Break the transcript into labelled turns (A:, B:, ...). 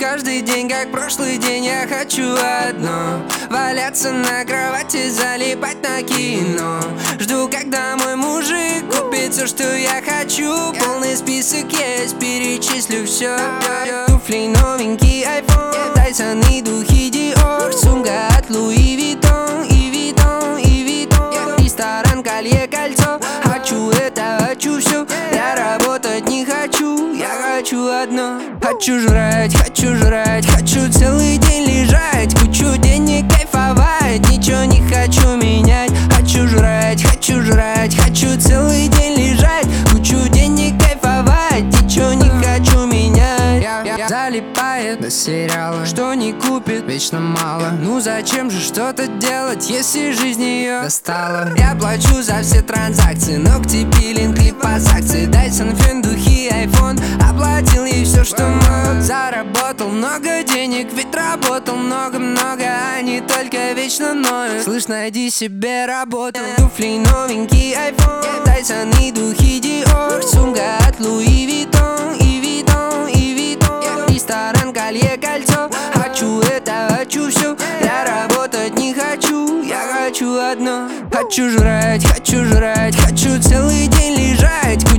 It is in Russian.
A: каждый день, как прошлый день. Я хочу одно: валяться на кровати, залипать на кино. Жду, когда мой мужик купит все, что я хочу. Полный список есть, перечислю все. Туфли, новенький iPhone, Dyson и духи Dior. Сумка от Louis Vuitton, и Vuitton, и Vuitton. Ресторан, колье, кольцо. Хочу это, хочу все. Я работать не хочу, я хочу одно. Хочу жрать, хочу целый день лежать. Кучу денег кайфовать, ничего не хочу менять. Хочу жрать, хочу целый день лежать. Кучу денег кайфовать, ничего не хочу менять. Залипает до сериала, что не купит, вечно мало. Ну зачем же что-то делать, если жизнь ее достала? Я плачу за все транзакции, ногти, пилинг, липас акции. Dyson, фен, духи, iPhone. Оплатил ей все, что мог. Заработал много денег, ведь работал много-много, а не только вечно ноют. Слышь, найди себе работу. Туфли, новенький iPhone, Dyson и духи Dior. Сумка от Louis Vuitton, и Vuitton, и Vuitton. Ресторан, колье, кольцо. Хочу это, хочу все. Я работать не хочу, я хочу одно. Хочу жрать, хочу целый день лежать.